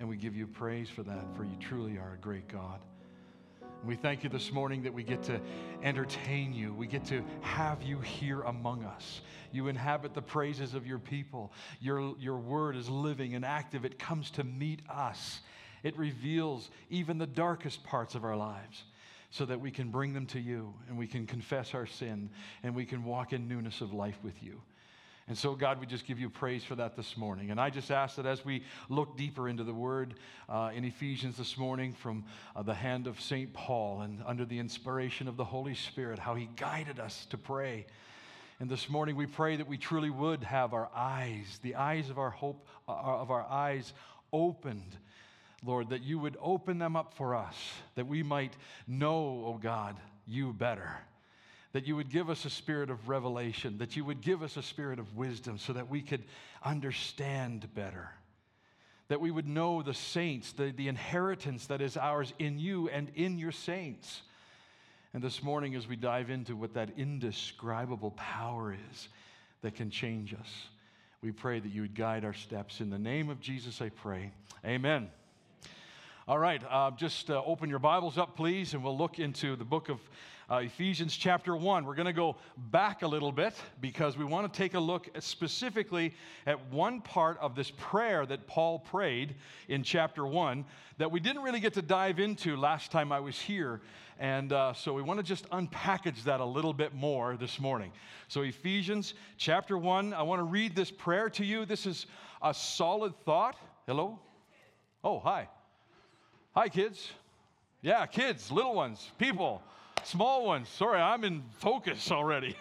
And we give you praise for that, for you truly are a great God. And we thank you this morning that we get to entertain you. We get to have you here among us. You inhabit the praises of your people. Your word is living and active. It comes to meet us. It reveals even the darkest parts of our lives so that we can bring them to you and we can confess our sin and we can walk in newness of life with you. And so, God, we just give you praise for that this morning. And I just ask that as we look deeper into the Word in Ephesians this morning from the hand of St. Paul and under the inspiration of the Holy Spirit, how he guided us to pray. And this morning we pray that we truly would have our eyes, the eyes of our hope, of our eyes opened, Lord, that you would open them up for us, that we might know, oh God, you better. That you would give us a spirit of revelation, that you would give us a spirit of wisdom so that we could understand better. That we would know the saints, the inheritance that is ours in you and in your saints. And this morning as we dive into what that indescribable power is that can change us, we pray that you would guide our steps. In the name of Jesus I pray. Amen. All right, just open your Bibles up, please, and we'll look into the book of Ephesians chapter 1. We're going to go back a little bit because we want to take a look specifically at one part of this prayer that Paul prayed in chapter 1 that we didn't really get to dive into last time I was here. And so we want to just unpackage that a little bit more this morning. So Ephesians chapter 1, I want to read this prayer to you. This is a solid thought. Hello? Oh, hi. Hi, kids. Yeah, kids, little ones, people, small ones. Sorry, I'm in focus already.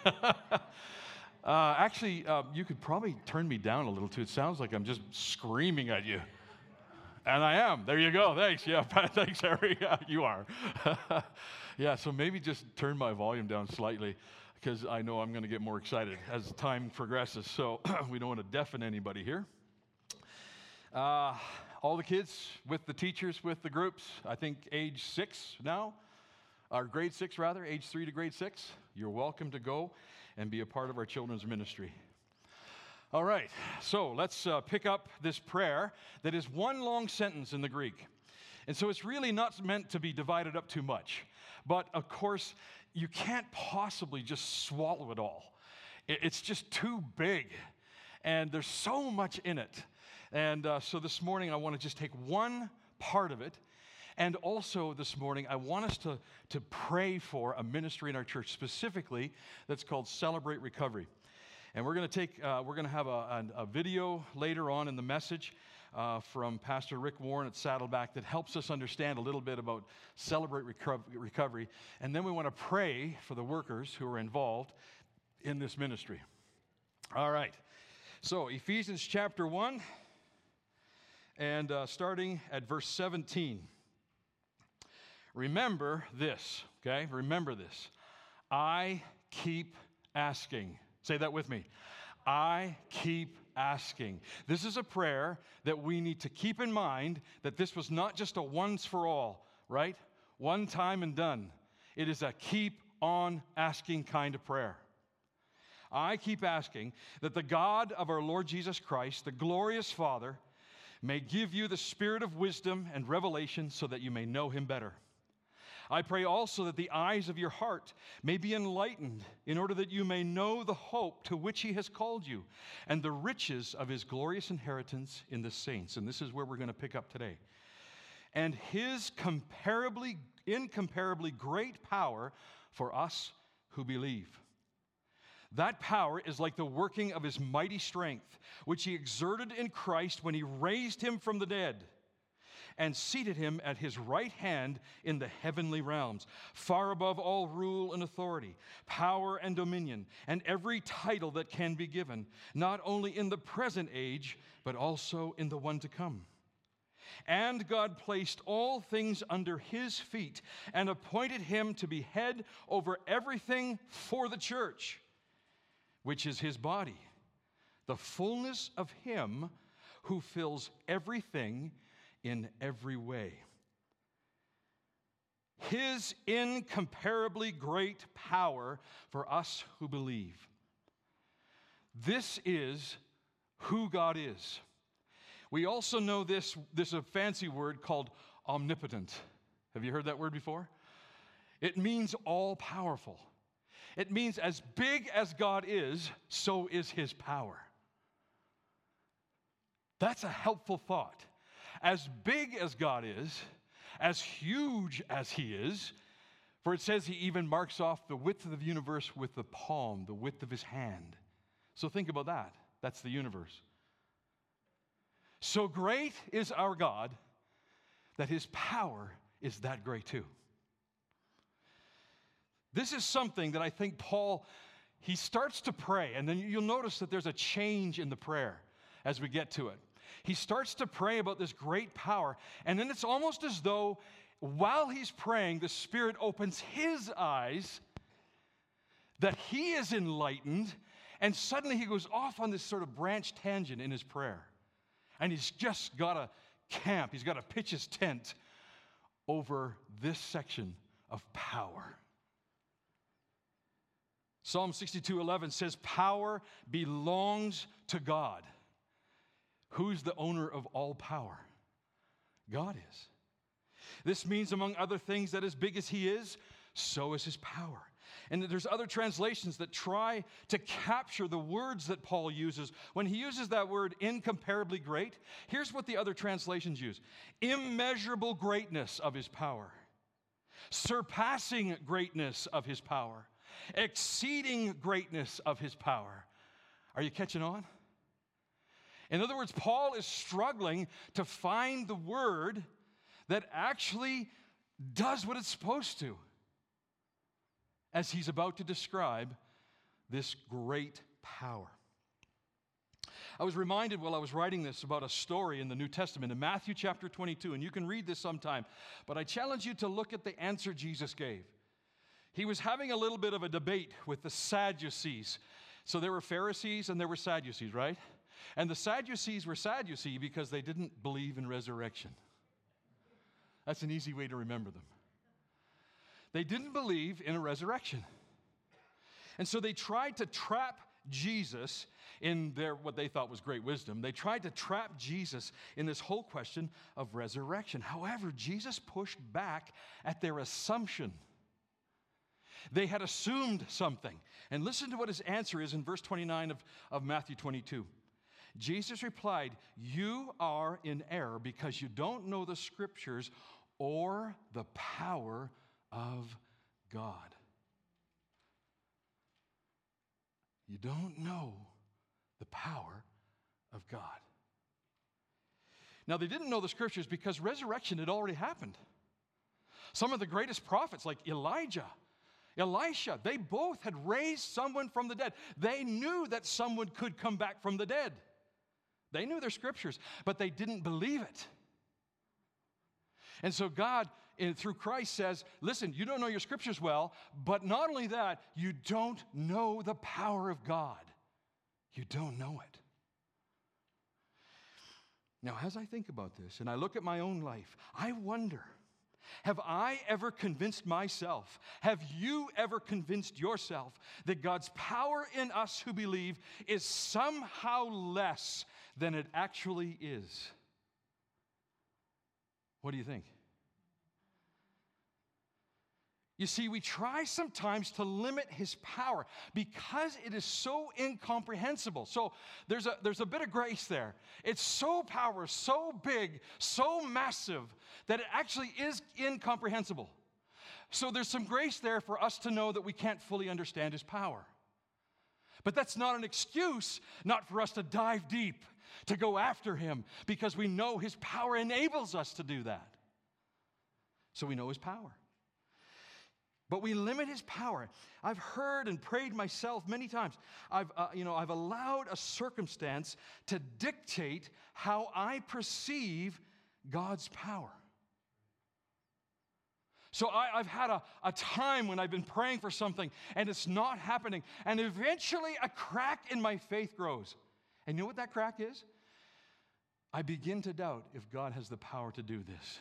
Actually, you could probably turn me down a little too. It sounds like I'm just screaming at you. And I am. There you go. Thanks. Yeah, thanks, Harry. Yeah, you are. Yeah, so maybe just turn my volume down slightly because I know I'm going to get more excited as time progresses. So we don't want to deafen anybody here. All the kids with the teachers, with the groups, I think age 6 now, or grade 6 rather, age 3 to grade 6, you're welcome to go and be a part of our children's ministry. All right, so let's pick up this prayer that is one long sentence in the Greek. And so it's really not meant to be divided up too much. But of course, you can't possibly just swallow it all. It's just too big. And there's so much in it. And so this morning, I want to just take one part of it. And also this morning, I want us to pray for a ministry in our church specifically that's called Celebrate Recovery. And we're going to have a video later on in the message from Pastor Rick Warren at Saddleback that helps us understand a little bit about Celebrate Recovery. And then we want to pray for the workers who are involved in this ministry. All right. So Ephesians chapter 1. And starting at verse 17, remember this, okay? Remember this. I keep asking. Say that with me. I keep asking. This is a prayer that we need to keep in mind that this was not just a once for all, right? One time and done. It is a keep on asking kind of prayer. I keep asking that the God of our Lord Jesus Christ, the glorious Father, may give you the spirit of wisdom and revelation so that you may know him better. I pray also that the eyes of your heart may be enlightened in order that you may know the hope to which he has called you and the riches of his glorious inheritance in the saints. And this is where we're going to pick up today. And his incomparably great power for us who believe. That power is like the working of his mighty strength, which he exerted in Christ when he raised him from the dead and seated him at his right hand in the heavenly realms, far above all rule and authority, power and dominion, and every title that can be given, not only in the present age, but also in the one to come. And God placed all things under his feet and appointed him to be head over everything for the church, which is his body, the fullness of him who fills everything in every way. His incomparably great power for us who believe. This is who God is. We also know this is a fancy word called omnipotent. Have you heard that word before? It means all-powerful. It means as big as God is, so is his power. That's a helpful thought. As big as God is, as huge as he is, for it says he even marks off the width of the universe with the palm, the width of his hand. So think about that. That's the universe. So great is our God that his power is that great too. This is something that I think Paul, he starts to pray, and then you'll notice that there's a change in the prayer as we get to it. He starts to pray about this great power, and then it's almost as though while he's praying, the Spirit opens his eyes, that he is enlightened, and suddenly he goes off on this sort of branch tangent in his prayer. And he's just got to camp, he's got to pitch his tent over this section of power. Psalm 62:11 says, power belongs to God. Who's the owner of all power? God is. This means, among other things, that as big as he is, so is his power. And there's other translations that try to capture the words that Paul uses. When he uses that word, incomparably great, here's what the other translations use. Immeasurable greatness of his power. Surpassing greatness of his power. Exceeding greatness of his power. Are you catching on? In other words, Paul is struggling to find the word that actually does what it's supposed to as he's about to describe this great power. I was reminded while I was writing this about a story in the New Testament in Matthew chapter 22, and you can read this sometime, but I challenge you to look at the answer Jesus gave. He was having a little bit of a debate with the Sadducees. So there were Pharisees and there were Sadducees, right? And the Sadducees were sad, you see, because they didn't believe in resurrection. That's an easy way to remember them. They didn't believe in a resurrection. And so they tried to trap Jesus in their, what they thought was great wisdom. They tried to trap Jesus in this whole question of resurrection. However, Jesus pushed back at their assumption. They had assumed something. And listen to what his answer is in verse 29 of Matthew 22. Jesus replied, "You are in error because you don't know the scriptures or the power of God." You don't know the power of God. Now, they didn't know the scriptures because resurrection had already happened. Some of the greatest prophets, like Elijah, Elisha, they both had raised someone from the dead. They knew that someone could come back from the dead. They knew their scriptures, but they didn't believe it. And so God, through Christ, says, listen, you don't know your scriptures well, but not only that, you don't know the power of God. You don't know it. Now, as I think about this, and I look at my own life, I wonder, have I ever convinced myself, have you ever convinced yourself that God's power in us who believe is somehow less than it actually is? What do you think? You see, we try sometimes to limit his power because it is so incomprehensible. So there's a bit of grace there. It's so powerful, so big, so massive that it actually is incomprehensible. So there's some grace there for us to know that we can't fully understand his power. But that's not an excuse not for us to dive deep, to go after him, because we know his power enables us to do that. So we know his power. But we limit his power. I've heard and prayed myself many times. I've allowed a circumstance to dictate how I perceive God's power. So I've had a time when I've been praying for something and it's not happening. And eventually a crack in my faith grows. And you know what that crack is? I begin to doubt if God has the power to do this.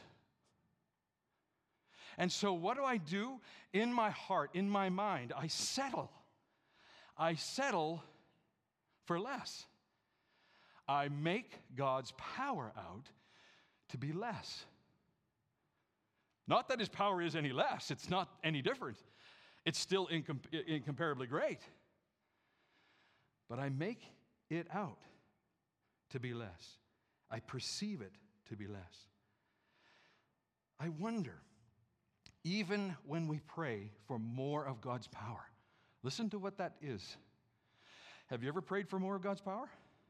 And so what do? In my heart, in my mind, I settle. I settle for less. I make God's power out to be less. Not that his power is any less. It's not any different. It's still incomparably great. But I make it out to be less. I perceive it to be less. I wonder, even when we pray for more of God's power, listen to what that is. Have you ever prayed for more of God's power?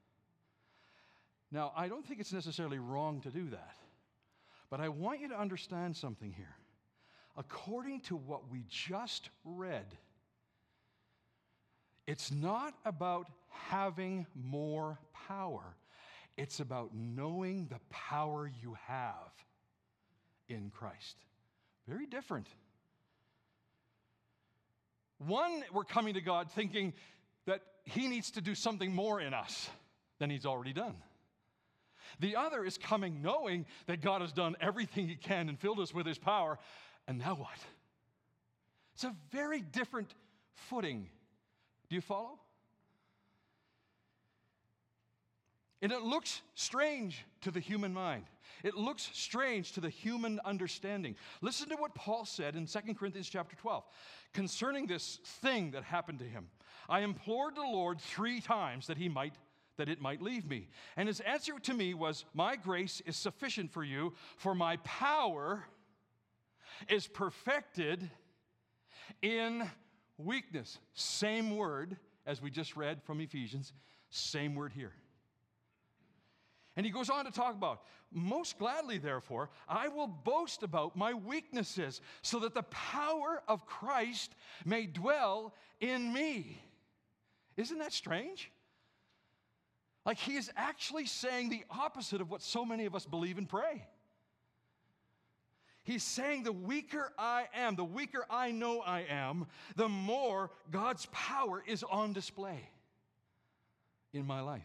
Now, I don't think it's necessarily wrong to do that. But I want you to understand something here. According to what we just read, it's not about having more power. It's about knowing the power you have in Christ. Very different. One, we're coming to God thinking that he needs to do something more in us than he's already done. The other is coming knowing that God has done everything he can and filled us with his power, and now what? It's a very different footing. Do you follow? And it looks strange to the human mind. It looks strange to the human understanding. Listen to what Paul said in 2 Corinthians chapter 12 concerning this thing that happened to him. I implored the Lord 3 times that it might leave me. And his answer to me was, my grace is sufficient for you, for my power is perfected in weakness. Same word as we just read from Ephesians, same word here. And he goes on to talk about, most gladly, therefore, I will boast about my weaknesses, so that the power of Christ may dwell in me. Isn't that strange? Like he is actually saying the opposite of what so many of us believe and pray. He's saying the weaker I am, the weaker I know I am, the more God's power is on display in my life.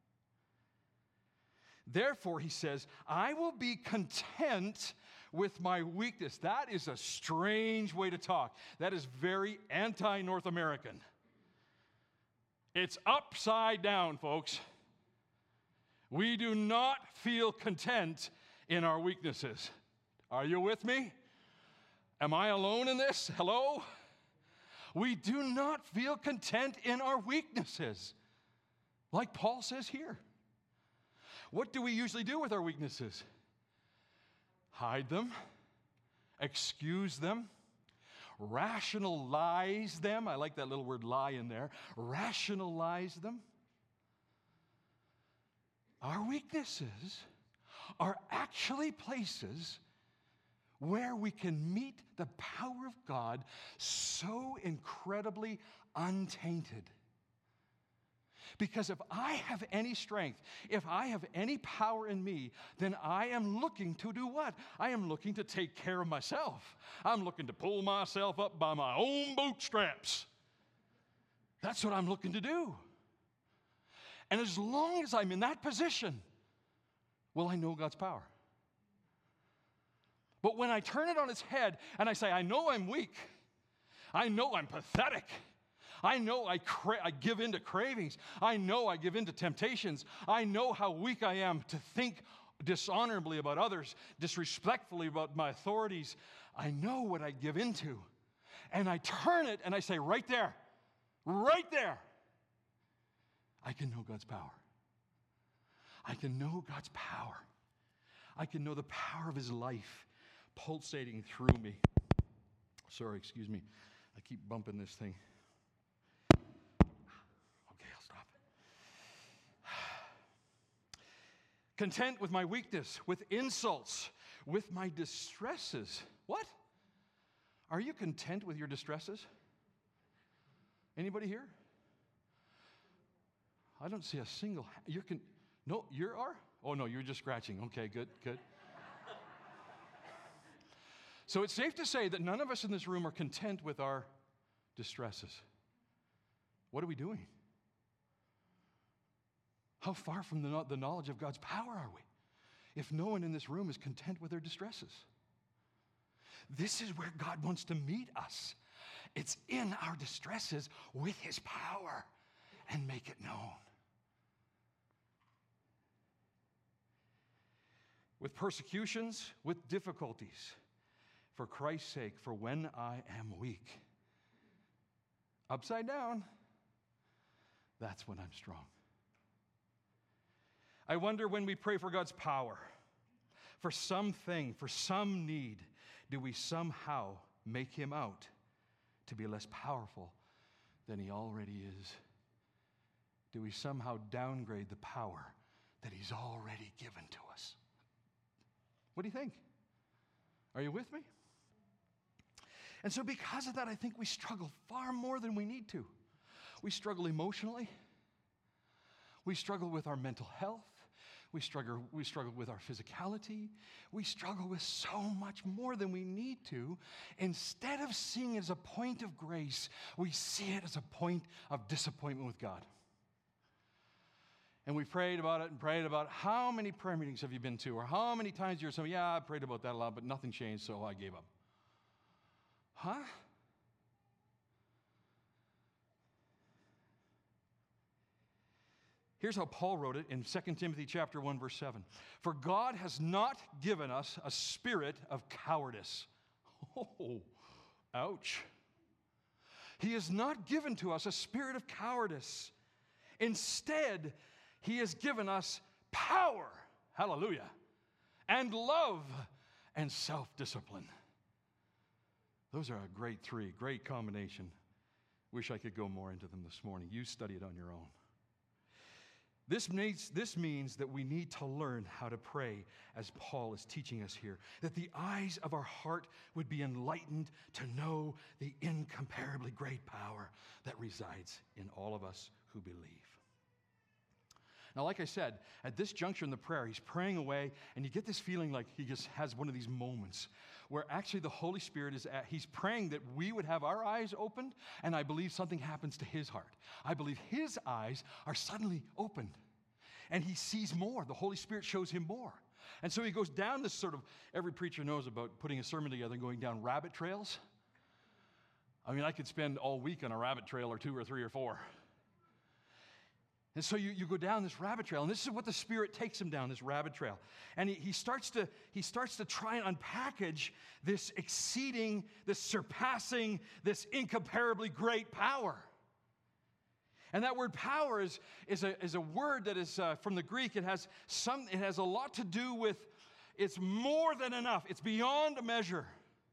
Therefore, he says, I will be content with my weakness. That is a strange way to talk. That is very anti-North American. It's upside down, folks. We do not feel content in our weaknesses. Are you with me? Am I alone in this? Hello? We do not feel content in our weaknesses, like Paul says here. What do we usually do with our weaknesses? Hide them, excuse them, rationalize them. I like that little word lie in there. Rationalize them. Our weaknesses are actually places where we can meet the power of God so incredibly untainted. Because if I have any strength, if I have any power in me, then I am looking to do what? I am looking to take care of myself. I'm looking to pull myself up by my own bootstraps. That's what I'm looking to do. And as long as I'm in that position, will I know God's power? But when I turn it on its head and I say, I know I'm weak, I know I'm pathetic, I know I give in to cravings, I know I give in to temptations, I know how weak I am to think dishonorably about others, disrespectfully about my authorities, I know what I give into. And I turn it and I say, right there, I can know God's power. I can know God's power. I can know the power of his life pulsating through me. Sorry, excuse me. I keep bumping this thing. Okay, I'll stop. Content with my weakness, with insults, with my distresses. What? Are you content with your distresses? Anybody here? I don't see a single. No, you are? Oh, no, you're just scratching. Okay, good. So it's safe to say that none of us in this room are content with our distresses. What are we doing? How far from the knowledge of God's power are we if no one in this room is content with their distresses? This is where God wants to meet us. It's in our distresses with his power and make it known. with persecutions, with difficulties, for Christ's sake, for when I am weak, upside down, that's when I'm strong. I wonder when we pray for God's power, for something, for some need, do we somehow make him out to be less powerful than he already is? Do we somehow downgrade the power that he's already given to us? What do you think? Are you with me? And so because of that, I think we struggle far more than we need to. We struggle emotionally. We struggle with our mental health. We struggle with our physicality. We struggle with so much more than we need to. Instead of seeing it as a point of grace, we see it as a point of disappointment with God. And we prayed about it and prayed about it. How many prayer meetings have you been to? Or how many times you're saying, yeah, I prayed about that a lot, but nothing changed, so I gave up. Huh? Here's how Paul wrote it in 2 Timothy chapter 1, verse 7. For God has not given us a spirit of cowardice. Oh, ouch. He has not given to us a spirit of cowardice. Instead, he has given us power, hallelujah, and love and self-discipline. Those are a great three, great combination. Wish I could go more into them this morning. You study it on your own. This means that we need to learn how to pray, as Paul is teaching us here, that the eyes of our heart would be enlightened to know the incomparably great power that resides in all of us who believe. Now, like I said, at this juncture in the prayer, he's praying away, and you get this feeling like he just has one of these moments where actually the Holy Spirit he's praying that we would have our eyes opened, and I believe something happens to his heart. I believe his eyes are suddenly opened, and he sees more. The Holy Spirit shows him more. And so he goes down this sort of, every preacher knows about putting a sermon together and going down rabbit trails. I mean, I could spend all week on a rabbit trail or two or three or four. And so you go down this rabbit trail, and this is what the Spirit takes him down, this rabbit trail. And he starts to try and unpackage this exceeding, this surpassing, this incomparably great power. And that word power is a word that is from the Greek. It has a lot to do with, it's more than enough. It's beyond a measure.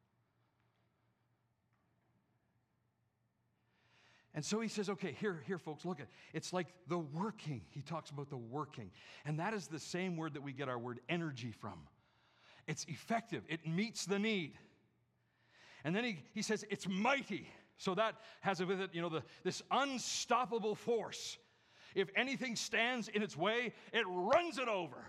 And so he says, okay, here, folks, look at it. It's like the working. He talks about the working. And that is the same word that we get our word energy from. It's effective. It meets the need. And then he says it's mighty. So that has with it, this unstoppable force. If anything stands in its way, it runs it over.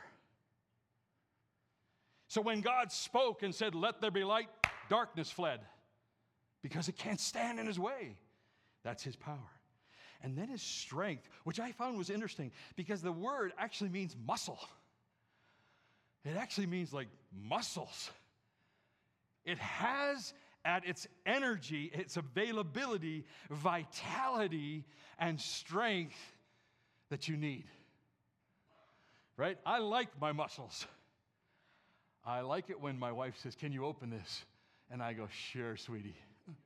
So when God spoke and said, let there be light, darkness fled. Because it can't stand in his way. That's his power. And then his strength, which I found was interesting because the word actually means muscle. It actually means like muscles. It has at its energy, its availability, vitality, and strength that you need. Right? I like my muscles. I like it when my wife says, can you open this? And I go, sure, sweetie.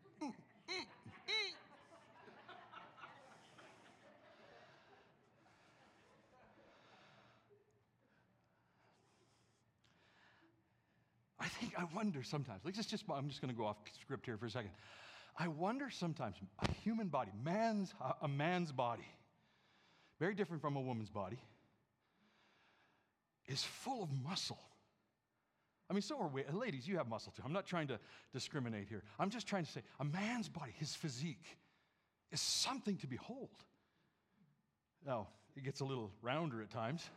I wonder sometimes, I'm just going to go off script here for a second. I wonder sometimes, a human body, a man's body, very different from a woman's body, is full of muscle. I mean, so are we. Ladies, you have muscle too. I'm not trying to discriminate here. I'm just trying to say, a man's body, his physique, is something to behold. Now, it gets a little rounder at times.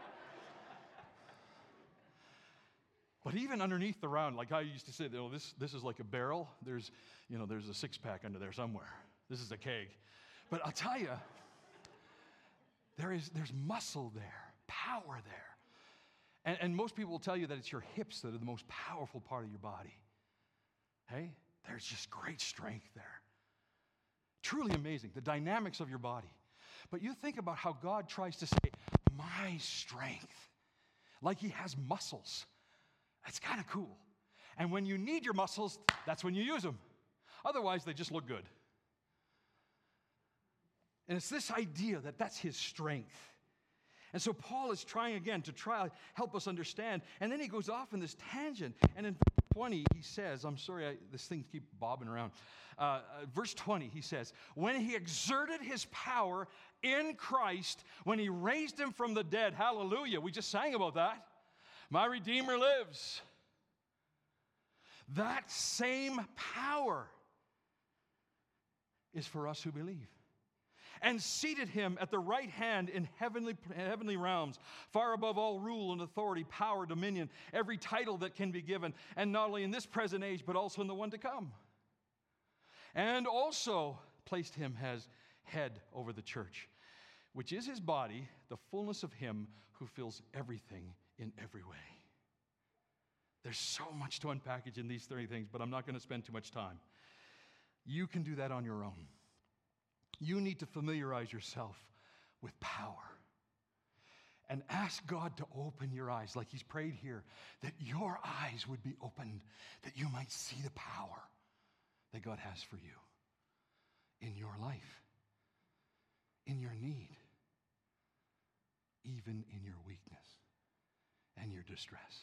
But even underneath the round, like I used to say, this is like a barrel. There's a six-pack under there somewhere. This is a keg. But I'll tell you, there's muscle there, power there. And most people will tell you that it's your hips that are the most powerful part of your body. Hey, there's just great strength there. Truly amazing, the dynamics of your body. But you think about how God tries to say, my strength, like he has muscles. That's kind of cool. And when you need your muscles, that's when you use them. Otherwise, they just look good. And it's this idea that that's his strength. And so Paul is trying again to help us understand. And then he goes off in this tangent. And in verse 20, he says, I'm sorry, this thing keeps bobbing around. Verse 20, he says, when he exerted his power in Christ, when he raised him from the dead, hallelujah, we just sang about that. My Redeemer lives. That same power is for us who believe. And seated him at the right hand in heavenly realms, far above all rule and authority, power, dominion, every title that can be given, and not only in this present age, but also in the one to come. And also placed him as head over the church, which is his body, the fullness of him who fills everything in every way. There's so much to unpackage in these 30 things, but I'm not going to spend too much time. You can do that on your own. You need to familiarize yourself with power and ask God to open your eyes, like he's prayed here, that your eyes would be opened, that you might see the power that God has for you in your life, in your need, even in your weakness and your distress.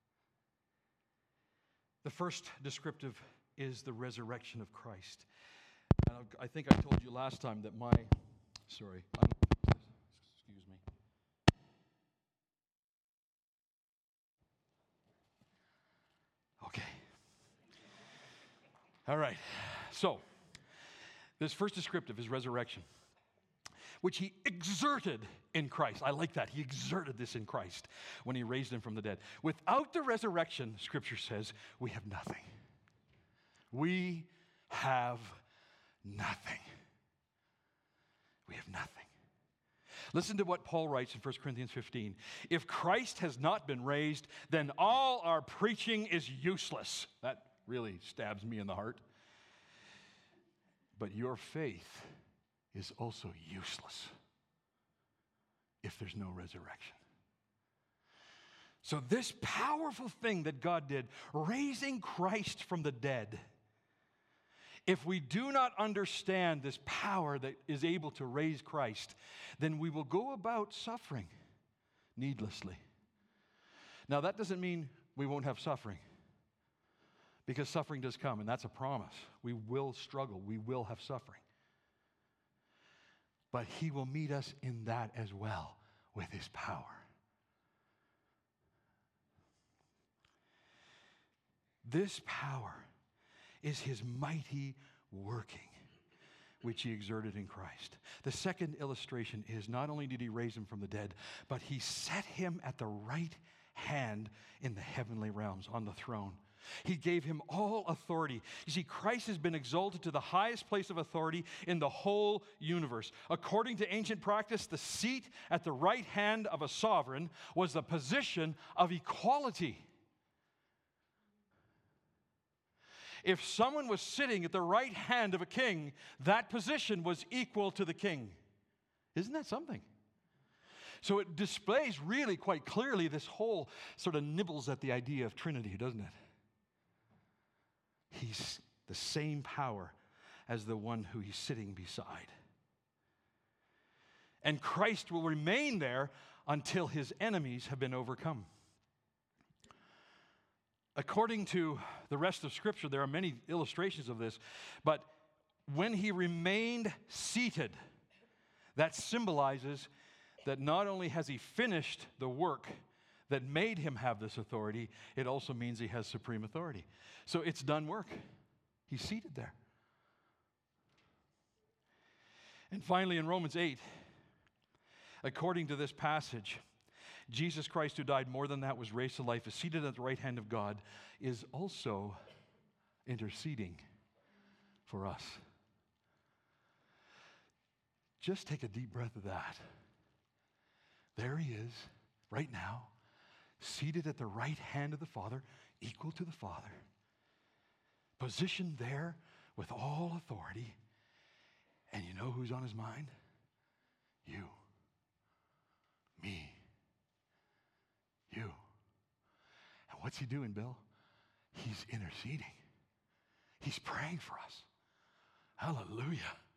The first descriptive is the resurrection of Christ. I think I told you last time that excuse me. Okay. All right. So, this first descriptive is resurrection, which he exerted in Christ. I like that. He exerted this in Christ when he raised him from the dead. Without the resurrection, Scripture says, we have nothing. We have nothing. We have nothing. Listen to what Paul writes in 1 Corinthians 15. If Christ has not been raised, then all our preaching is useless. That really stabs me in the heart. But your faith is also useless if there's no resurrection. So this powerful thing that God did, raising Christ from the dead, if we do not understand this power that is able to raise Christ, then we will go about suffering needlessly. Now, that doesn't mean we won't have suffering, because suffering does come, and that's a promise. We will struggle. We will have suffering. But he will meet us in that as well with his power. This power is his mighty working, which he exerted in Christ. The second illustration is not only did he raise him from the dead, but he set him at the right hand in the heavenly realms on the throne. He gave him all authority. You see, Christ has been exalted to the highest place of authority in the whole universe. According to ancient practice, the seat at the right hand of a sovereign was the position of equality. If someone was sitting at the right hand of a king, that position was equal to the king. Isn't that something? So it displays really quite clearly this whole sort of nibbles at the idea of Trinity, doesn't it? He's the same power as the one who he's sitting beside. And Christ will remain there until his enemies have been overcome. According to the rest of Scripture, there are many illustrations of this, but when he remained seated, that symbolizes that not only has he finished the work that made him have this authority, it also means he has supreme authority. So it's done work. He's seated there. And finally, in Romans 8, according to this passage, Jesus Christ, who died more than that, was raised to life, is seated at the right hand of God, is also interceding for us. Just take a deep breath of that. There he is, right now, seated at the right hand of the Father, equal to the Father, positioned there with all authority. And you know who's on his mind? You, me, you. And What's he doing, Bill? He's interceding. He's praying for us. Hallelujah.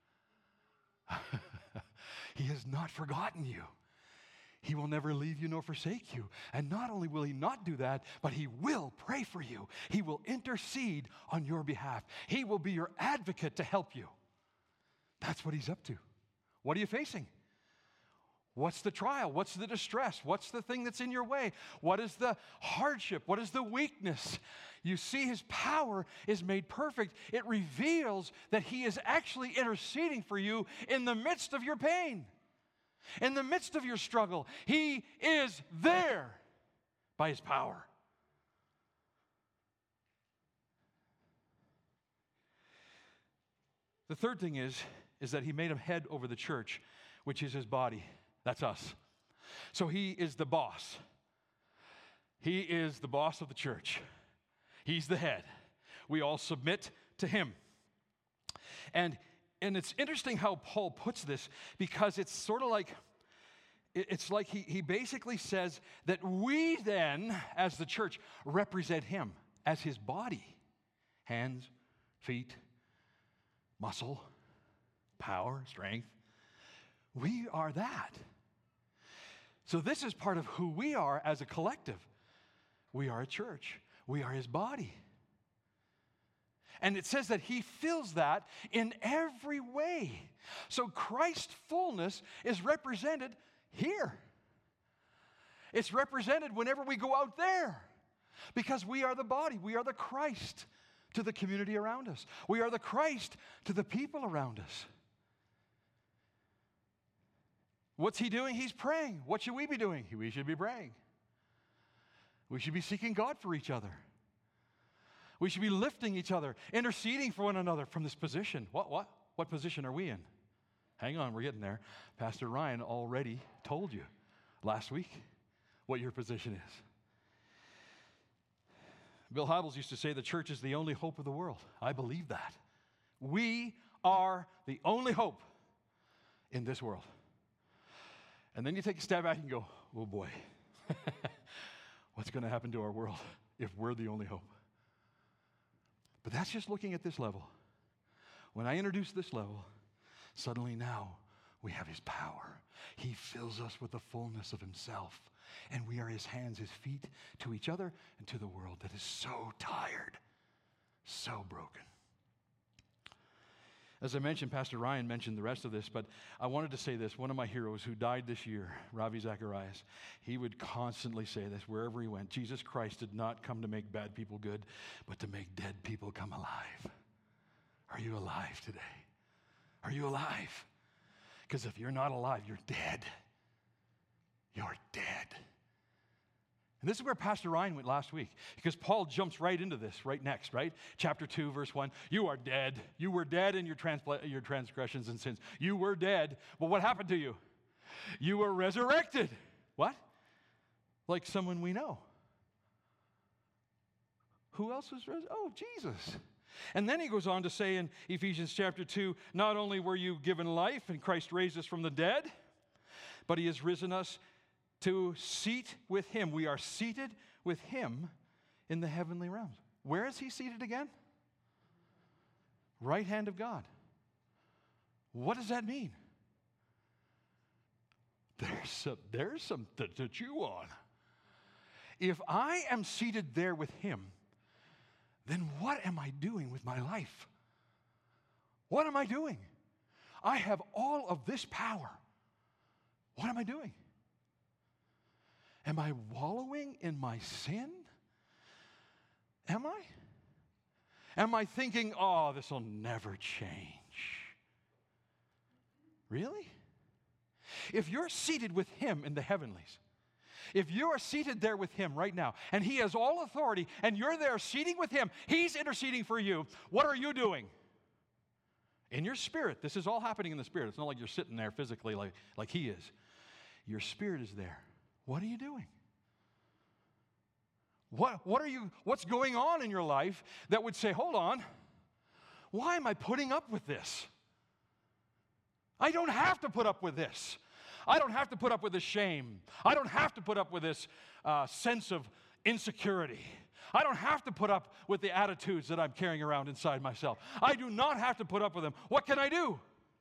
He has not forgotten you. He will never leave you nor forsake you. And not only will he not do that, but he will pray for you. He will intercede on your behalf. He will be your advocate to help you. That's what he's up to. What are you facing? What's the trial? What's the distress? What's the thing that's in your way? What is the hardship? What is the weakness? You see, his power is made perfect. It reveals that he is actually interceding for you in the midst of your pain, in the midst of your struggle. He is there by his power. The third thing is that he made him head over the church, which is his body. That's us. So he is the boss. He is the boss of the church. He's the head. We all submit to him. And it's interesting how Paul puts this, because it's sort of like, it's like he basically says that we then, as the church, represent him as his body. Hands, feet, muscle, power, strength. We are that. So this is part of who we are as a collective. We are a church. We are his body. And it says that he fills that in every way. So Christ's fullness is represented here. It's represented whenever we go out there, because we are the body. We are the Christ to the community around us. We are the Christ to the people around us. What's he doing? He's praying. What should we be doing? We should be praying. We should be seeking God for each other. We should be lifting each other, interceding for one another from this position. What position are we in? Hang on, we're getting there. Pastor Ryan already told you last week what your position is. Bill Hybels used to say the church is the only hope of the world. I believe that. We are the only hope in this world. And then you take a step back and go, oh boy, what's going to happen to our world if we're the only hope? But that's just looking at this level. When I introduce this level, suddenly now we have his power. He fills us with the fullness of himself. And we are his hands, his feet to each other and to the world that is so tired, so broken. As I mentioned, Pastor Ryan mentioned the rest of this, but I wanted to say this. One of my heroes who died this year, Ravi Zacharias, he would constantly say this wherever he went. Jesus Christ did not come to make bad people good, but to make dead people come alive. Are you alive today? Are you alive? Because if you're not alive, you're dead. You're dead. And this is where Pastor Ryan went last week, because Paul jumps right into this right next, right? Chapter 2, verse 1. You are dead. You were dead in your transgressions and sins. You were dead. But what happened to you? You were resurrected. What? Like someone we know. Who else was resurrected? Oh, Jesus. And then he goes on to say in Ephesians chapter 2, not only were you given life and Christ raised us from the dead, but he has risen us to seat with him. We are seated with him in the heavenly realms. Where is he seated again? Right hand of God. What does that mean? There's something to chew on. If I am seated there with him, then what am I doing with my life? What am I doing? I have all of this power. What am I doing? Am I wallowing in my sin? Am I? Am I thinking, oh, this will never change? Really? If you're seated with him in the heavenlies, if you are seated there with him right now, and he has all authority, and you're there seating with him, he's interceding for you, what are you doing? In your spirit. This is all happening in the spirit. It's not like you're sitting there physically like he is. Your spirit is there. What are you doing? What's going on in your life that would say, hold on, why am I putting up with this? I don't have to put up with this. I don't have to put up with this shame. I don't have to put up with this sense of insecurity. I don't have to put up with the attitudes that I'm carrying around inside myself. I do not have to put up with them. What can I do?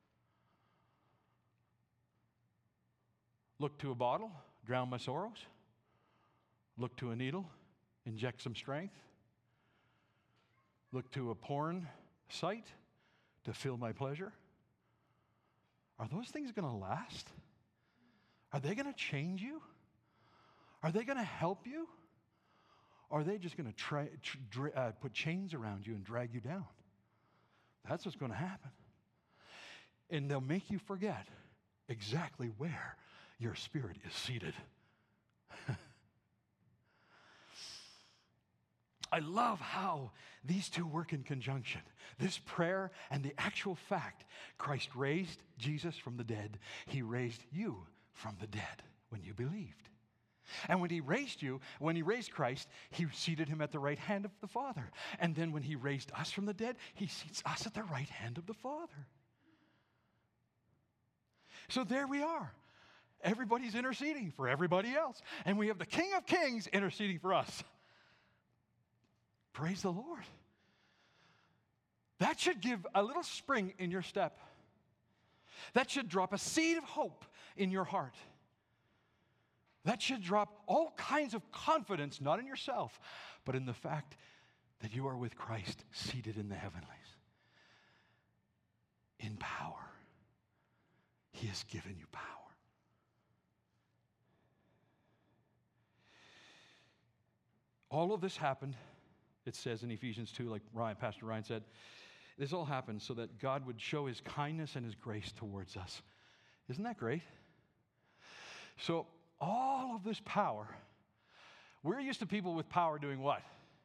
Look to a bottle, drown my sorrows. Look to a needle, inject some strength. Look to a porn site to fill my pleasure. Are those things going to last? Are they going to change you? Are they going to help you? Or are they just going to put chains around you and drag you down? That's what's going to happen. And they'll make you forget exactly where your spirit is seated. I love how these two work in conjunction. This prayer and the actual fact Christ raised Jesus from the dead. He raised you from the dead when you believed. And when he raised you, when he raised Christ, he seated him at the right hand of the Father. And then when he raised us from the dead, he seats us at the right hand of the Father. So there we are. Everybody's interceding for everybody else. And we have the King of Kings interceding for us. Praise the Lord. That should give a little spring in your step. That should drop a seed of hope in your heart. That should drop all kinds of confidence, not in yourself, but in the fact that you are with Christ seated in the heavenlies. In power. He has given you power. All of this happened, it says in Ephesians 2, like Pastor Ryan said, this all happened so that God would show his kindness and his grace towards us. Isn't that great? So, all of this power, we're used to people with power doing what?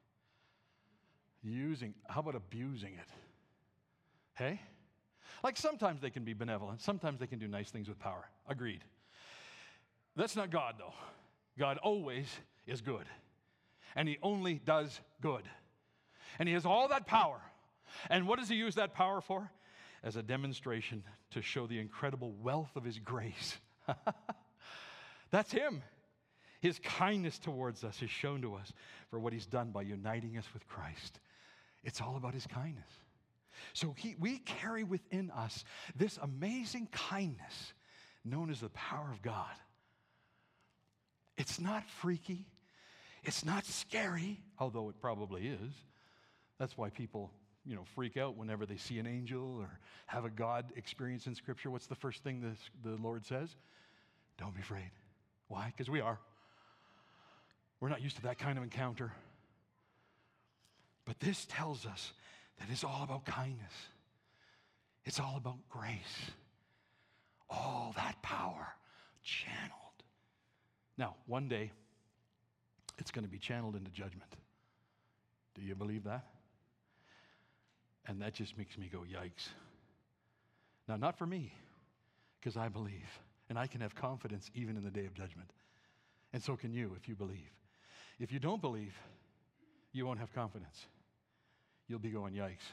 How about abusing it? Hey? Like sometimes they can be benevolent, sometimes they can do nice things with power. Agreed. That's not God, though. God always is good. And he only does good. And he has all that power. And what does he use that power for? As a demonstration to show the incredible wealth of his grace. That's him. His kindness towards us is shown to us for what he's done by uniting us with Christ. It's all about his kindness. So we carry within us this amazing kindness known as the power of God. It's not freaky. It's not scary, although it probably is. That's why people, freak out whenever they see an angel or have a God experience in Scripture. What's the first thing the Lord says? Don't be afraid. Why? Because we are. We're not used to that kind of encounter. But this tells us that it's all about kindness. It's all about grace. All that power channeled. Now, one day, it's going to be channeled into judgment. Do you believe that? And that just makes me go, yikes. Now, not for me, because I believe. And I can have confidence even in the day of judgment. And so can you if you believe. If you don't believe, you won't have confidence. You'll be going, yikes.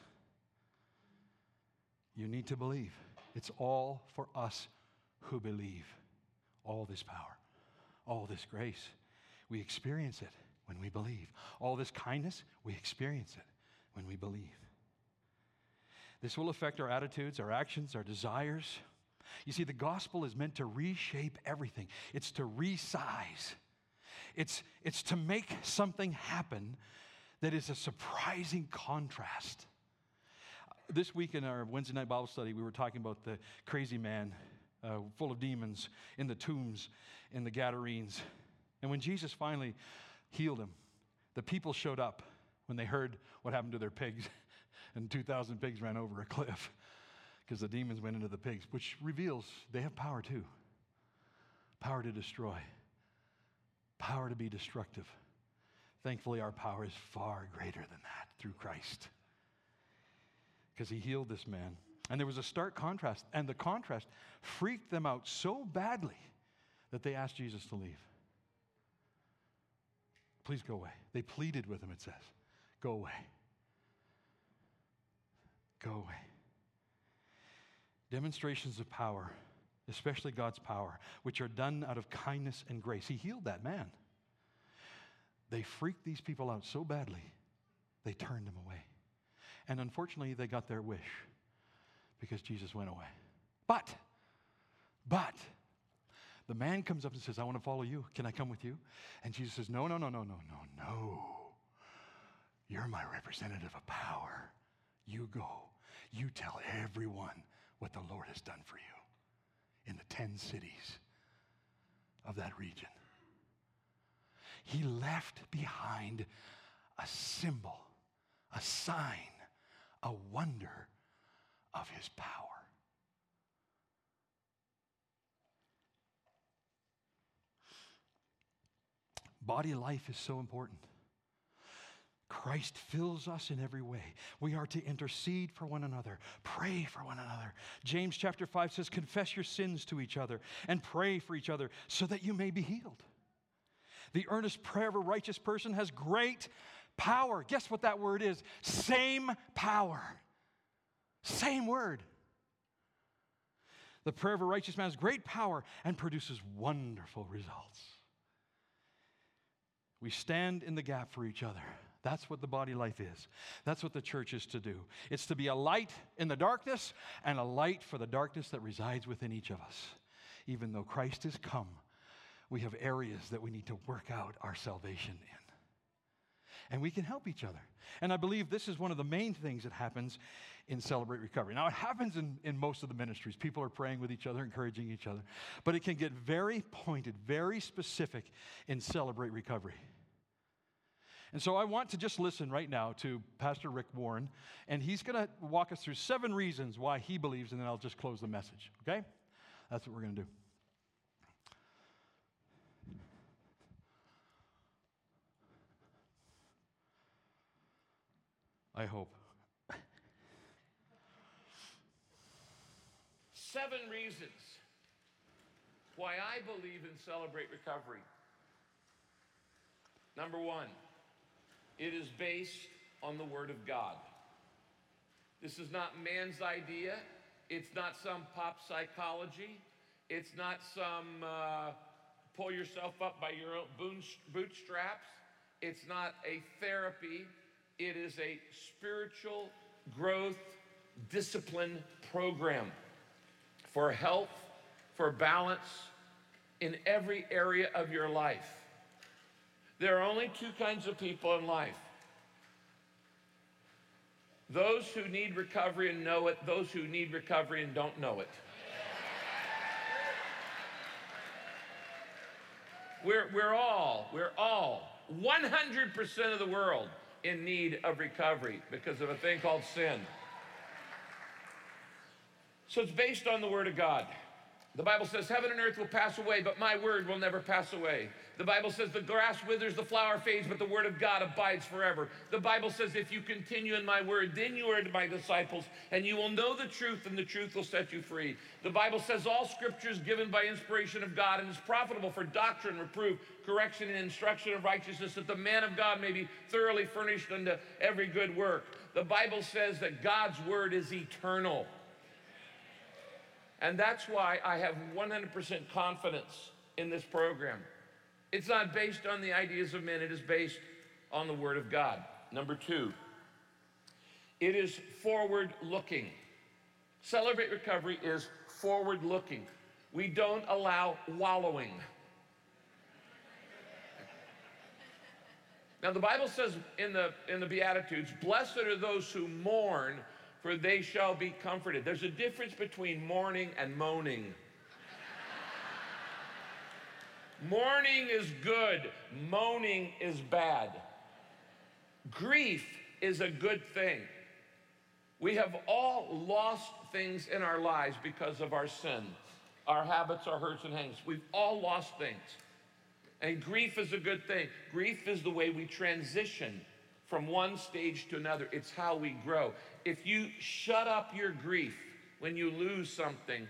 You need to believe. It's all for us who believe. All this power, all this grace. We experience it when we believe. All this kindness, we experience it when we believe. This will affect our attitudes, our actions, our desires. You see, the gospel is meant to reshape everything. It's to resize. It's to make something happen that is a surprising contrast. This week in our Wednesday night Bible study, we were talking about the crazy man full of demons in the tombs in the Gadarenes. And when Jesus finally healed him, the people showed up when they heard what happened to their pigs. And 2,000 pigs ran over a cliff because the demons went into the pigs, which reveals they have power too. Power to destroy. Power to be destructive. Thankfully, our power is far greater than that through Christ. Because he healed this man. And there was a stark contrast. And the contrast freaked them out so badly that they asked Jesus to leave. Please go away. They pleaded with him, it says. Go away. Go away. Demonstrations of power, especially God's power, which are done out of kindness and grace. He healed that man. they freaked these people out so badly, they turned him away. And unfortunately, they got their wish because Jesus went away. But, the man comes up and says, I want to follow you. Can I come with you? And Jesus says, no. You're my representative of power. You go. You tell everyone what the Lord has done for you in the 10 cities of that region. He left behind a symbol, a sign, a wonder of his power. Body life is so important. Christ fills us in every way. We are to intercede for one another, pray for one another. James chapter 5 says, confess your sins to each other and pray for each other so that you may be healed. The earnest prayer of a righteous person has great power. Guess what that word is? Same power. Same word. The prayer of a righteous man has great power and produces wonderful results. We stand in the gap for each other. That's what the body life is. That's what the church is to do. It's to be a light in the darkness and a light for the darkness that resides within each of us. Even though Christ has come, we have areas that we need to work out our salvation in. And we can help each other. And I believe this is one of the main things that happens in Celebrate Recovery. Now, it happens in most of the ministries. People are praying with each other, encouraging each other. But it can get very pointed, very specific in Celebrate Recovery. And so I want to just listen right now to Pastor Rick Warren, and he's going to walk us through 7 reasons why he believes, and then I'll just close the message, okay? That's what we're going to do. I hope. 7 reasons why I believe in Celebrate Recovery. Number 1, it is based on the Word of God. This is not man's idea. It's not some pop psychology. It's not some pull yourself up by your own bootstraps. It's not a therapy. It is a spiritual growth discipline program for health, for balance in every area of your life. There are only 2 kinds of people in life. Those who need recovery and know it, those who need recovery and don't know it. We're all 100% of the world in need of recovery because of a thing called sin. So it's based on the Word of God. The Bible says heaven and earth will pass away, but my word will never pass away. The Bible says the grass withers, the flower fades, but the word of God abides forever. The Bible says if you continue in my word, then you are my disciples, and you will know the truth, and the truth will set you free. The Bible says all scripture is given by inspiration of God and is profitable for doctrine, reproof, correction, and instruction of righteousness, that the man of God may be thoroughly furnished unto every good work. The Bible says that God's word is eternal. And that's why I have 100% confidence in this program. It's not based on the ideas of men. It is based on the Word of God. Number 2, it is forward-looking. Celebrate Recovery is forward-looking. We don't allow wallowing. Now, the Bible says in the Beatitudes, blessed are those who mourn, for they shall be comforted. There's a difference between mourning and moaning. Mourning is good, moaning is bad. Grief is a good thing. We have all lost things in our lives because of our sin, our habits, our hurts and hangs. We've all lost things. And grief is a good thing. Grief is the way we transition from one stage to another. It's how we grow. If you shut up your grief when you lose something,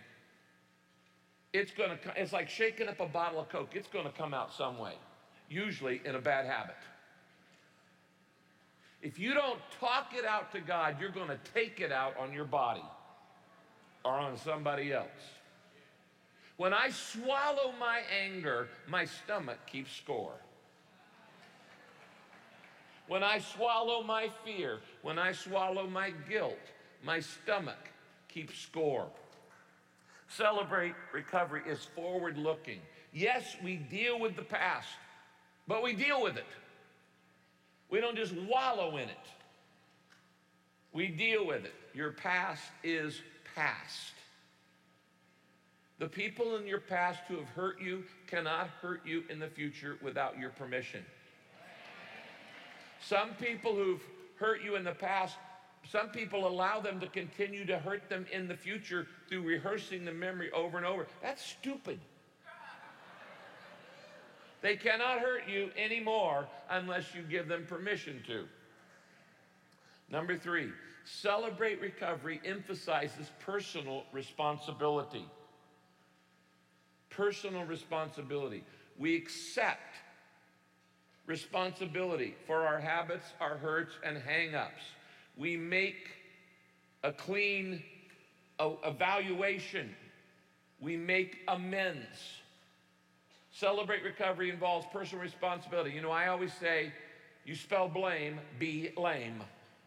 it's like shaking up a bottle of Coke. It's gonna come out some way, usually in a bad habit. If you don't talk it out to God, you're gonna take it out on your body or on somebody else. When I swallow my anger, my stomach keeps score. When I swallow my fear, when I swallow my guilt, my stomach keeps score. Celebrate Recovery is forward-looking. Yes, we deal with the past, but we deal with it. We don't just wallow in it. We deal with it. Your past is past. The people in your past who have hurt you cannot hurt you in the future without your permission. Some people who've hurt you in the past, some people allow them to continue to hurt them in the future through rehearsing the memory over and over. That's stupid. They cannot hurt you anymore unless you give them permission to. Number 3, Celebrate Recovery emphasizes personal responsibility. Personal responsibility. We accept responsibility for our habits, our hurts, and hang-ups. We make a clean evaluation. We make amends. Celebrate Recovery involves personal responsibility. You know, I always say, you spell blame, be lame.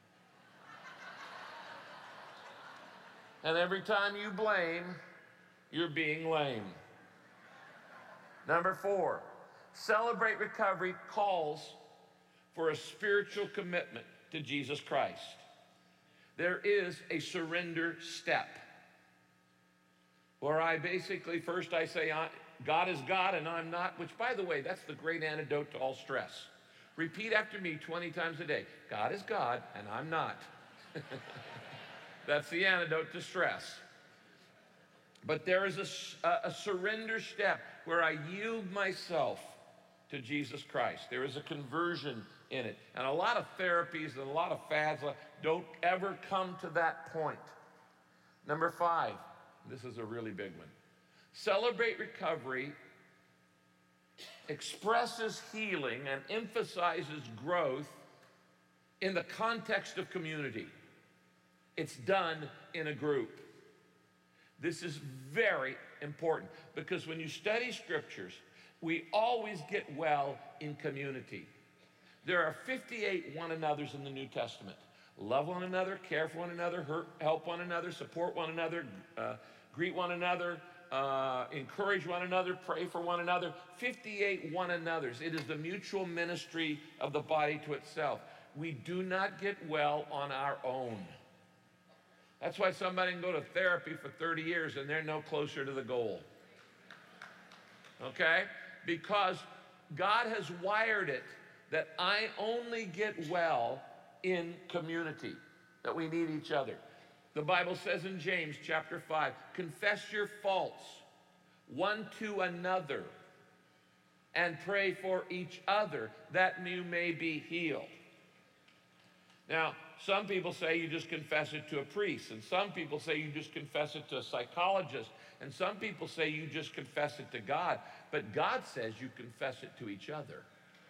And every time you blame, you're being lame. Number 4, Celebrate Recovery calls for a spiritual commitment to Jesus Christ. There is a surrender step where I basically, first I say, God is God and I'm not, which, by the way, that's the great antidote to all stress. Repeat after me 20 times a day. God is God and I'm not. That's the antidote to stress. But there is a surrender step where I yield myself to Jesus Christ. There is a conversion in it. And a lot of therapies and a lot of fads don't ever come to that point. Number 5, this is a really big one. Celebrate Recovery expresses healing and emphasizes growth in the context of community. It's done in a group. This is very important because when you study scriptures, we always get well in community. There are 58 one another's in the New Testament. Love one another, care for one another, help one another, support one another, greet one another, encourage one another, pray for one another. 58 one another's. It is the mutual ministry of the body to itself. We do not get well on our own. That's why somebody can go to therapy for 30 years and they're no closer to the goal. Okay? Because God has wired it that I only get well in community, that we need each other. The Bible says in James chapter 5, confess your faults one to another and pray for each other that you may be healed. Now, some people say you just confess it to a priest, and some people say you just confess it to a psychologist, and some people say you just confess it to God, but God says you confess it to each other.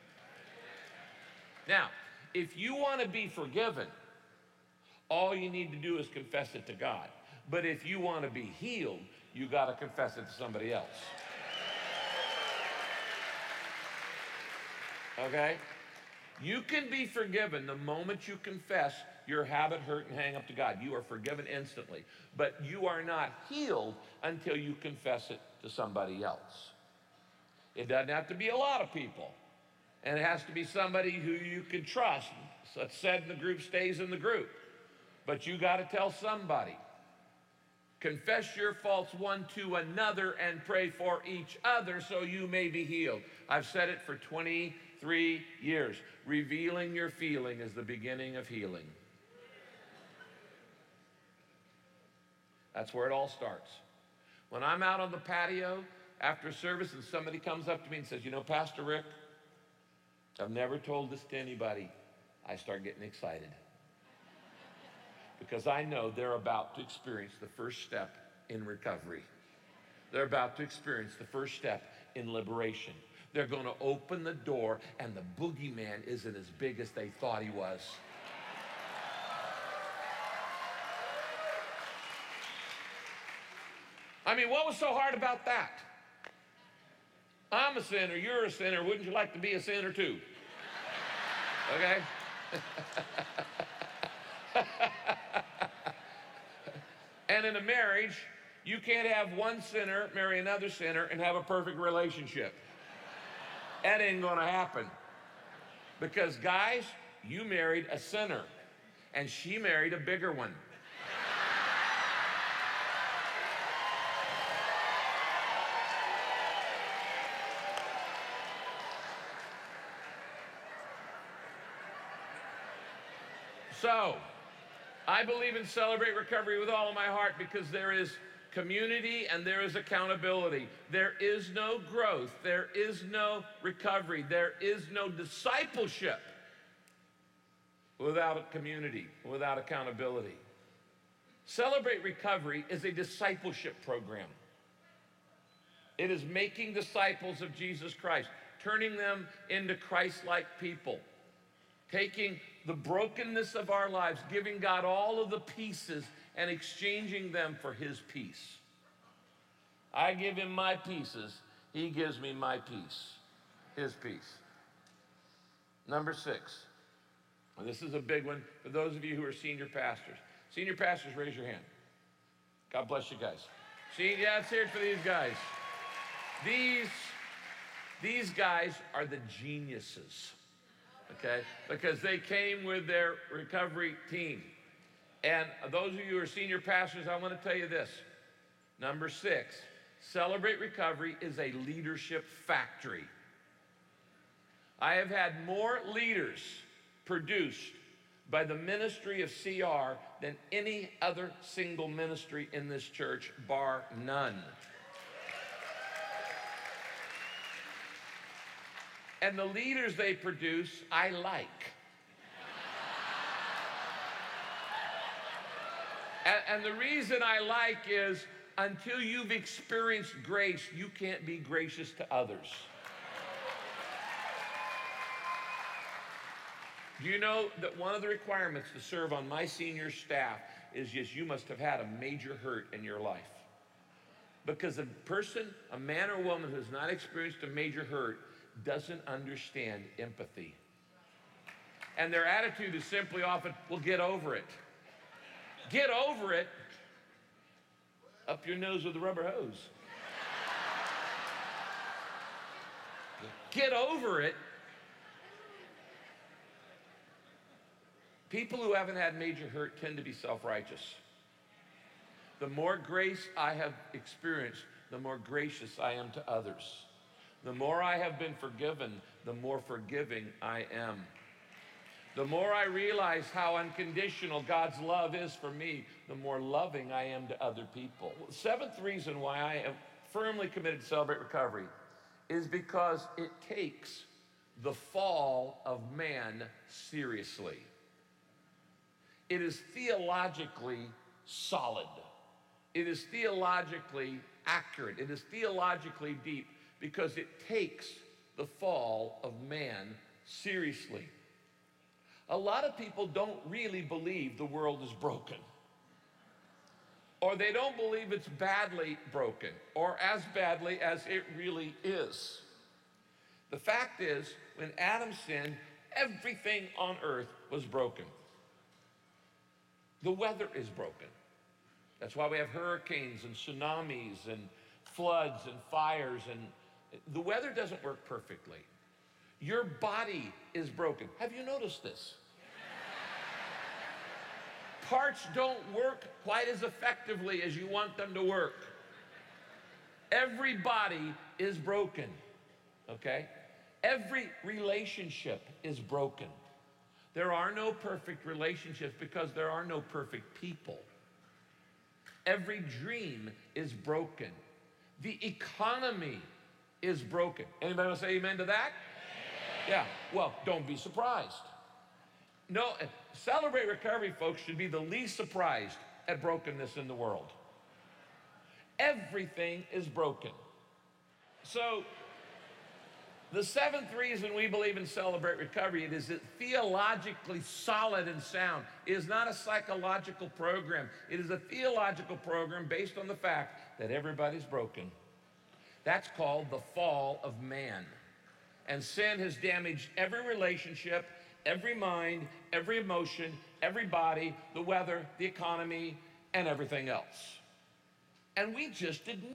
Now, if you want to be forgiven, all you need to do is confess it to God. But if you want to be healed, you got to confess it to somebody else. Okay? You can be forgiven the moment you confess your habit, hurt, and hang up to God. You are forgiven instantly. But you are not healed until you confess it to somebody else. It doesn't have to be a lot of people. And it has to be somebody who you can trust. What's said in the group stays in the group. But you got to tell somebody. Confess your faults one to another and pray for each other so you may be healed. I've said it for 23 years. Revealing your feeling is the beginning of healing. That's where it all starts. When I'm out on the patio after service and somebody comes up to me and says, you know, Pastor Rick, I've never told this to anybody, I start getting excited. Because I know they're about to experience the first step in recovery. They're about to experience the first step in liberation. They're going to open the door and the boogeyman isn't as big as they thought he was. I mean, what was so hard about that? I'm a sinner, you're a sinner, wouldn't you like to be a sinner too? Okay? And in a marriage, you can't have one sinner marry another sinner and have a perfect relationship. That ain't gonna happen. Because guys, you married a sinner, and she married a bigger one. So, I believe in Celebrate Recovery with all of my heart because there is community and there is accountability. There is no growth. There is no recovery. There is no discipleship without a community, without accountability. Celebrate Recovery is a discipleship program. It is making disciples of Jesus Christ, turning them into Christ-like people, taking the brokenness of our lives, giving God all of the pieces and exchanging them for his peace. I give him my pieces, he gives me my peace, his peace. Number 6, and this is a big one for those of you who are senior pastors. Senior pastors, raise your hand. God bless you guys. See, yeah, let's hear it for these guys. These guys are the geniuses. Okay, because they came with their recovery team. And those of you who are senior pastors, I want to tell you this. Number 6, Celebrate Recovery is a leadership factory. I have had more leaders produced by the ministry of CR than any other single ministry in this church, bar none. And the leaders they produce, I like. And the reason I like is until you've experienced grace, you can't be gracious to others. Do you know that one of the requirements to serve on my senior staff is just you must have had a major hurt in your life? Because a person, a man or woman who has not experienced a major hurt doesn't understand empathy. And their attitude is simply often, well, get over it. Get over it. Up your nose with a rubber hose. Get over it. People who haven't had major hurt tend to be self-righteous. The more grace I have experienced, the more gracious I am to others. The more I have been forgiven, the more forgiving I am. The more I realize how unconditional God's love is for me, the more loving I am to other people. The 7th reason why I am firmly committed to Celebrate Recovery is because it takes the fall of man seriously. It is theologically solid. It is theologically accurate. It is theologically deep because it takes the fall of man seriously. A lot of people don't really believe the world is broken. Or they don't believe it's badly broken, or as badly as it really is. The fact is, when Adam sinned, everything on earth was broken. The weather is broken. That's why we have hurricanes and tsunamis and floods and fires, and the weather doesn't work perfectly. Your body is broken. Have you noticed this? Parts don't work quite as effectively as you want them to work. Every body is broken, okay? Every relationship is broken. There are no perfect relationships because there are no perfect people. Every dream is broken. The economy is broken. Anybody want to say amen to that? Yeah, well, don't be surprised. No, Celebrate Recovery folks should be the least surprised at brokenness in the world. Everything is broken. So, the 7th reason we believe in Celebrate Recovery, it is theologically solid and sound. It is not a psychological program. It is a theological program based on the fact that everybody's broken. That's called the fall of man. And sin has damaged every relationship, every mind, every emotion, every body, the weather, the economy, and everything else. And we just didn't.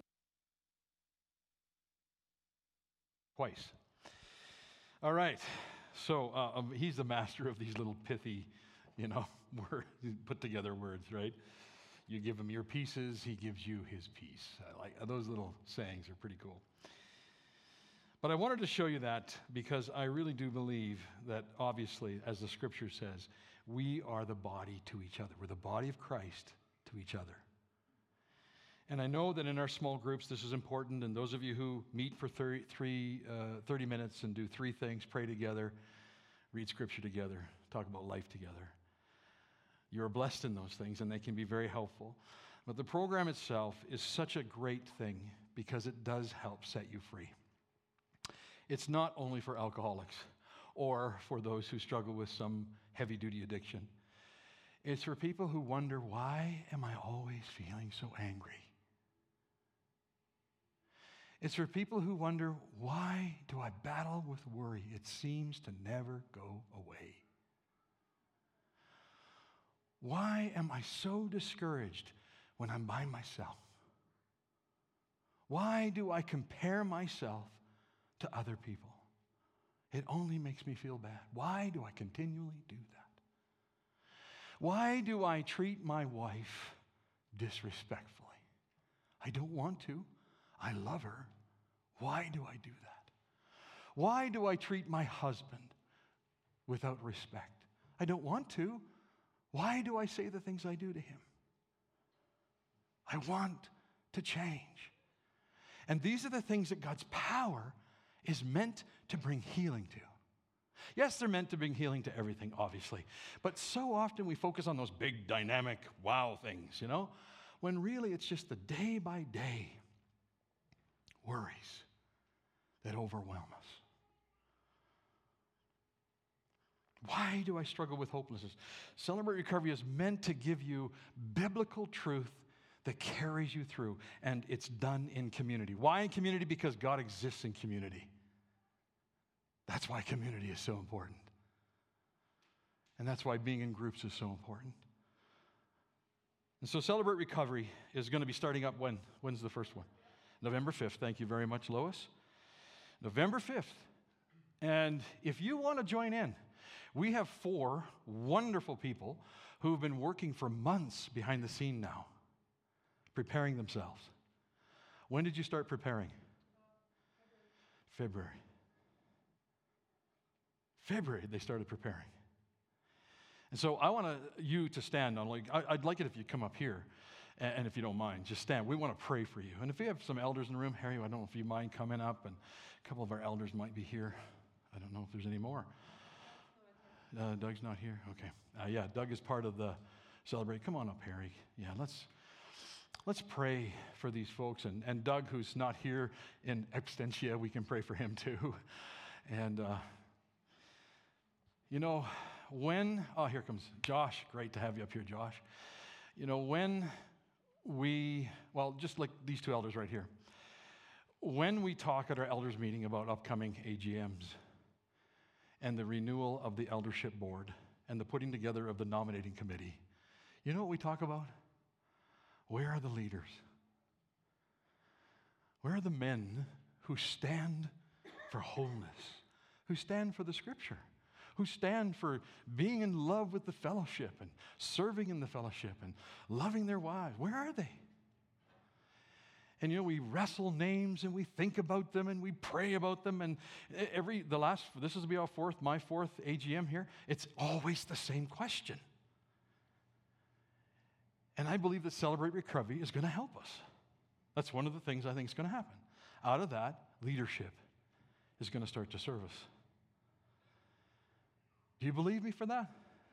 Twice. All right. So he's the master of these little pithy, put together words, right? You give him your pieces, he gives you his piece. I like those little sayings are pretty cool. But I wanted to show you that because I really do believe that, obviously, as the scripture says, we are the body to each other. We're the body of Christ to each other. And I know that in our small groups, this is important. And those of you who meet for 30 minutes and do 3 things, pray together, read scripture together, talk about life together, you're blessed in those things, and they can be very helpful. But the program itself is such a great thing because it does help set you free. It's not only for alcoholics or for those who struggle with some heavy-duty addiction. It's for people who wonder, why am I always feeling so angry? It's for people who wonder, why do I battle with worry? It seems to never go away. Why am I so discouraged when I'm by myself? Why do I compare myself to other people? It only makes me feel bad. Why do I continually do that? Why do I treat my wife disrespectfully? I don't want to. I love her. Why do I do that? Why do I treat my husband without respect? I don't want to. Why do I say the things I do to him? I want to change. And these are the things that God's power is meant to bring healing to. Yes, they're meant to bring healing to everything, obviously. But so often we focus on those big, dynamic, wow things, when really it's just the day-by-day worries that overwhelm us. Why do I struggle with hopelessness? Celebrate Recovery is meant to give you biblical truth that carries you through, and it's done in community. Why in community? Because God exists in community. That's why community is so important. And that's why being in groups is so important. And so Celebrate Recovery is going to be starting up when? When's the first one? November 5th. Thank you very much, Lois. November 5th. And if you want to join in, we have 4 wonderful people who have been working for months behind the scene now, preparing themselves. When did you start preparing? February. February, they started preparing. And so I want you to stand on, I'd like it if you come up here, and if you don't mind, just stand. We want to pray for you. And if we have some elders in the room, Harry, I don't know if you mind coming up, and a couple of our elders might be here. I don't know if there's any more. Doug's not here? Okay. Yeah, Doug is part of the Celebrate. Come on up, Harry. Yeah, let's pray for these folks. And Doug, who's not here in absentia, we can pray for him too. And, here comes Josh. Great to have you up here, Josh. Just like these 2 elders right here, when we talk at our elders meeting about upcoming AGMs and the renewal of the eldership board and the putting together of the nominating committee, you know what we talk about? Where are the leaders? Where are the men who stand for wholeness, who stand for the scripture, who stand for being in love with the fellowship and serving in the fellowship and loving their wives? Where are they? And we wrestle names and we think about them and we pray about them, and this will be my 4th AGM here. It's always the same question. And I believe that Celebrate Recovery is going to help us. That's one of the things I think is going to happen. Out of that, leadership is going to start to serve us. Do you believe me for that?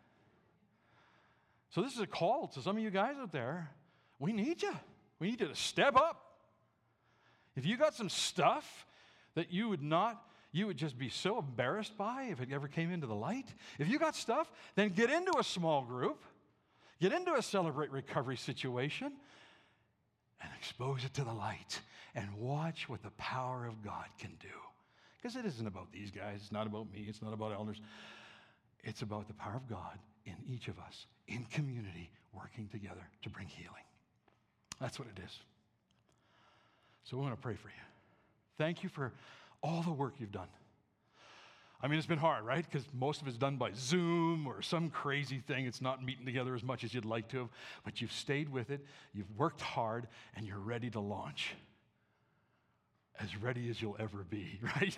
So this is a call to some of you guys out there. We need you. We need you to step up. If you got some stuff that you would just be so embarrassed by if it ever came into the light, if you got stuff, then get into a small group, get into a Celebrate Recovery situation, and expose it to the light and watch what the power of God can do. Because it isn't about these guys. It's not about me. It's not about elders. It's about the power of God in each of us, in community, working together to bring healing. That's what it is. So we want to pray for you. Thank you for all the work you've done. I mean, it's been hard, right? Because most of it's done by Zoom or some crazy thing. It's not meeting together as much as you'd like to have, but you've stayed with it, you've worked hard, and you're ready to launch. As ready as you'll ever be, right?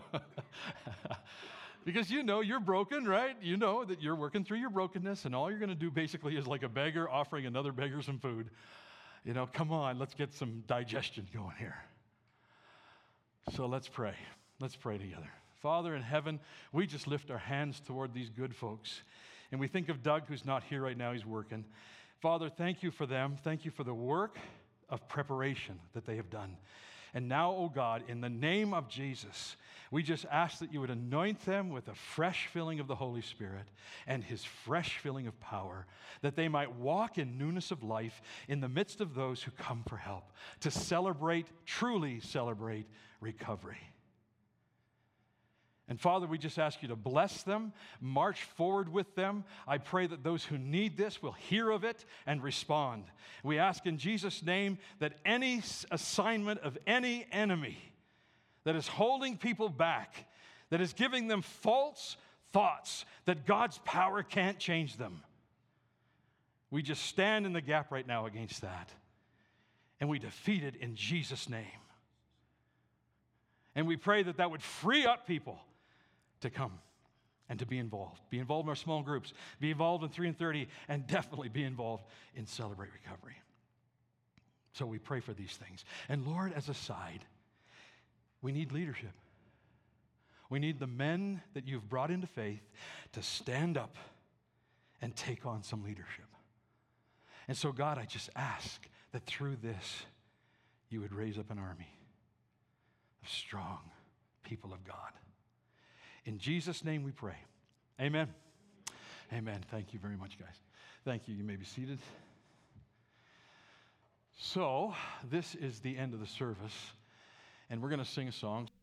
Because you know you're broken, right? You know that you're working through your brokenness, and all you're going to do basically is like a beggar offering another beggar some food. You know, come on, let's get some digestion going here. So let's pray. Let's pray together. Father in heaven, we just lift our hands toward these good folks. And we think of Doug, who's not here right now, he's working. Father, thank you for them. Thank you for the work of preparation that they have done. And now, oh God, in the name of Jesus, we just ask that you would anoint them with a fresh filling of the Holy Spirit and his fresh filling of power, that they might walk in newness of life in the midst of those who come for help, to celebrate, truly celebrate recovery. And Father, we just ask you to bless them, march forward with them. I pray that those who need this will hear of it and respond. We ask in Jesus' name that any assignment of any enemy that is holding people back, that is giving them false thoughts that God's power can't change them, we just stand in the gap right now against that. And we defeat it in Jesus' name. And we pray that that would free up people to come and to be involved. Be involved in our small groups. Be involved in 3 and 30, and definitely be involved in Celebrate Recovery. So we pray for these things. And Lord, as a side, we need leadership. We need the men that you've brought into faith to stand up and take on some leadership. And so, God, I just ask that through this, you would raise up an army of strong people of God. In Jesus' name we pray. Amen. Amen. Thank you very much, guys. Thank you. You may be seated. So, this is the end of the service, and we're going to sing a song.